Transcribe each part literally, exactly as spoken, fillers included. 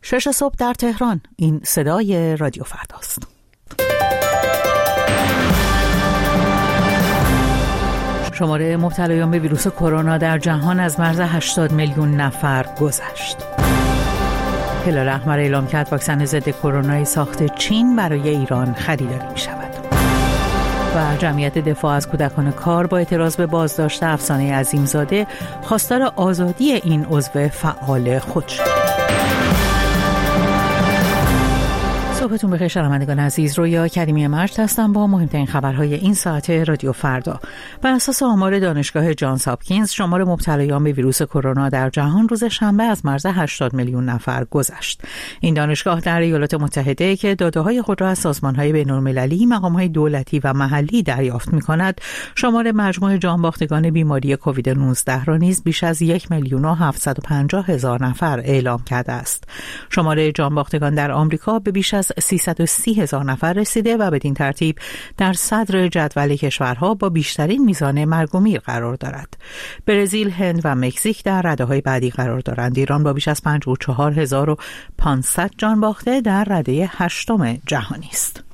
شش صبح در تهران. این صدای رادیو فرداست. شماره مبتلایان به ویروس کرونا در جهان از مرز هشتاد میلیون نفر گذشت. هلال احمر اعلام کرد واکسن ضد کرونا ساخت چین برای ایران خریداری می شود. و جمعیت دفاع از کودکان کار با اعتراض به بازداشت افسانه عظیمزاده خواستار آزادی این عضو فعال خود شد. صبحتون بخیر شنوندگان عزیز. رویا کریمی مرج هستم با مهمترین خبرهای این ساعت رادیو فردا. بر اساس آمار دانشگاه جانز هاپکینز شمار مبتلایان به ویروس کرونا در جهان روز شنبه از مرز هشتاد میلیون نفر گذشت. این دانشگاه در ایالات متحده که داده‌های خود را از سازمان‌های بین‌المللی، مقام‌های دولتی و محلی دریافت می‌کند، شمار مجموع جانباختگان بیماری کووید نوزده را نیز بیش از یک میلیون و هفتصد و پنجاه هزار نفر اعلام کرده است. شمار جانباختگان در آمریکا به بیش از سیصد و سی هزار نفر رسیده و بدین ترتیب در صدر جدول کشورها با بیشترین میزان مرگ و میر قرار دارد. برزیل، هند و مکزیک در رده‌های بعدی قرار دارند. ایران با بیش از پنجاه و چهار هزار و پانصد جان باخته در رده هشتم جهانی است.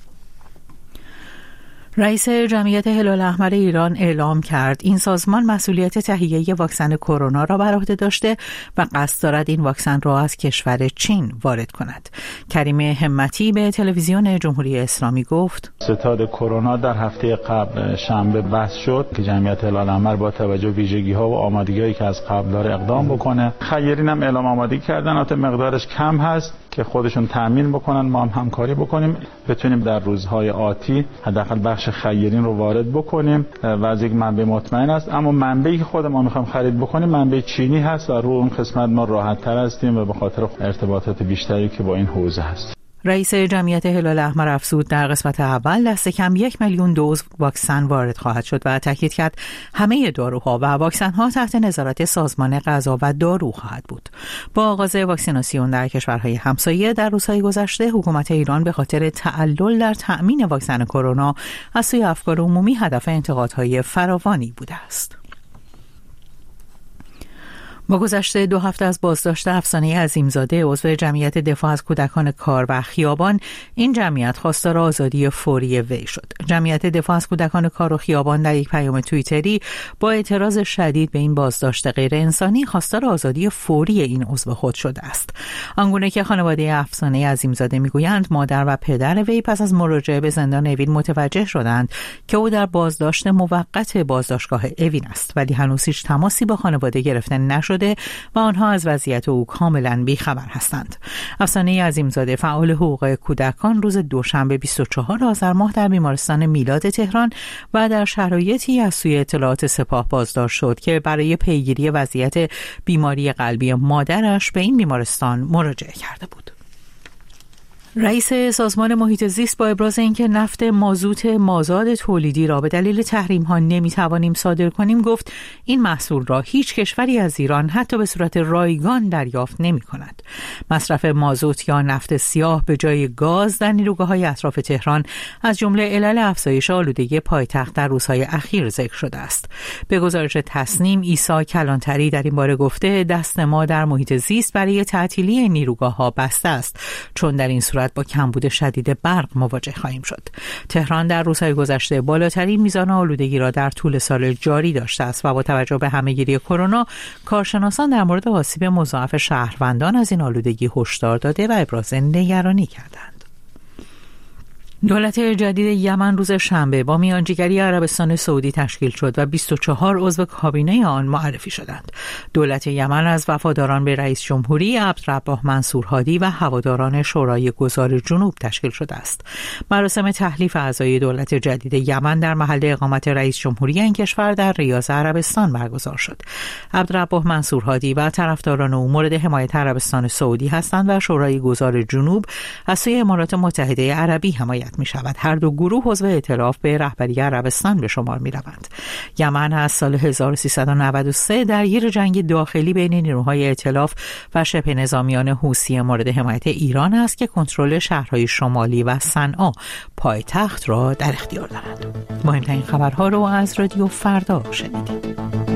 رئیس جمعیت هلال احمر ایران اعلام کرد این سازمان مسئولیت تهیه واکسن کرونا را بر عهده داشته و قصد دارد این واکسن را از کشور چین وارد کند. کریم همتی به تلویزیون جمهوری اسلامی گفت: ستاد کرونا در هفته قبل شنبه بحث شد که جمعیت هلال احمر با توجه به ویژگی‌ها و آمادگی‌هایی که از قبل داره اقدام بکنه. خیرین هم اعلام آمادگی کردن، البته مقدارش کم هست که خودشون تامین بکنن، ما هم همکاری بکنیم بتونیم در روزهای آتی حداقل بخش خیرین رو وارد بکنیم و از یک منبع مطمئن است. اما منبعی که خود ما میخوایم خرید بکنیم منبع چینی هست و رو اون قسمت ما راحت تر هستیم و به خاطر ارتباطات بیشتری که با این حوزه هست. رئیس جمعیت هلال احمر افزود در قسمت اول دست کم یک میلیون دوز واکسن وارد خواهد شد و تاکید کرد همه داروها و واکسن‌ها تحت نظارت سازمان غذا و دارو خواهد بود. با آغاز واکسیناسیون در کشورهای همسایه در روزهای گذشته، حکومت ایران به خاطر تعلل در تأمین واکسن کرونا از سوی افکار عمومی هدف انتقادهای فراوانی بوده است. با گذشت دو هفته از بازداشت افسانه عظیمزاده عضو جمعیت دفاع از کودکان کار و خیابان، این جمعیت خواستار آزادی فوری وی شد. جمعیت دفاع از کودکان کار و خیابان در یک پیام توییتری با اعتراض شدید به این بازداشت غیر انسانی خواستار آزادی فوری این عضو خود شده است. آنگونه که خانواده افسانه عظیمزاده میگویند مادر و پدر وی پس از مراجعه به زندان اوین متوجه شدند که او در بازداشت موقت بازداشتگاه اوین است، ولی هنوز هیچ تماسی با خانواده گرفته نشد و آنها از وضعیت او کاملا بیخبر هستند. افسانه عظیمزاده فعال حقوق کودکان روز دوشنبه بیست و چهارم آذر ماه در بیمارستان میلاد تهران و در شرایطی از سوی اطلاعات سپاه بازداشت شد که برای پیگیری وضعیت بیماری قلبی مادرش به این بیمارستان مراجعه کرده بود. رئیس سازمان محیط زیست با ابراز اینکه نفت مازوت مازاد تولیدی را به دلیل تحریم ها نمیتوانیم صادر کنیم گفت این محصول را هیچ کشوری از ایران حتی به صورت رایگان دریافت نمی کند. مصرف مازوت یا نفت سیاه به جای گاز در نیروگاه‌های اطراف تهران از جمله علل افزایش آلودگی پایتخت در روزهای اخیر ذکر شده است. به گزارش تصنیم، عیسی کلانتری در این باره گفته دست ما در محیط زیست برای تعطیلی نیروگاه‌ها بسته است، چون در این صورت با کمبود شدید برق مواجه خواهیم شد. تهران در روزهای گذشته بالاترین میزان آلودگی را در طول سال جاری داشته است و با توجه به همه‌گیری کرونا، کارشناسان در مورد آسیب مضاعف شهروندان از این آلودگی هشدار داده و ابراز نگرانی کردند. دولت جدید یمن روز شنبه با میانجیگری عربستان سعودی تشکیل شد و بیست و چهار عضو کابینه آن معرفی شدند. دولت یمن از وفاداران به رئیس جمهوری عبدالرب منصور هادی و هواداران شورای گذار جنوب تشکیل شده است. مراسم تحلیف اعضای دولت جدید یمن در محل اقامت رئیس جمهوری این کشور در ریاض عربستان برگزار شد. عبدالرب منصور هادی و طرفداران او مورد حمایت عربستان سعودی هستند و شورای گذار جنوب از سوی امارات متحده عربی حمایت می شود. هر دو گروه عضو ائتلاف به رهبری عربستان به شمار می روند. یمن از سال هزار و سیصد و نود و سه درگیر جنگ داخلی بین نیروهای ائتلاف و شبه نظامیان حوثی مورد حمایت ایران است که کنترل شهرهای شمالی و صنعا پایتخت را در اختیار دارند. مهمترین خبرها رو از رادیو فردا شنیدید.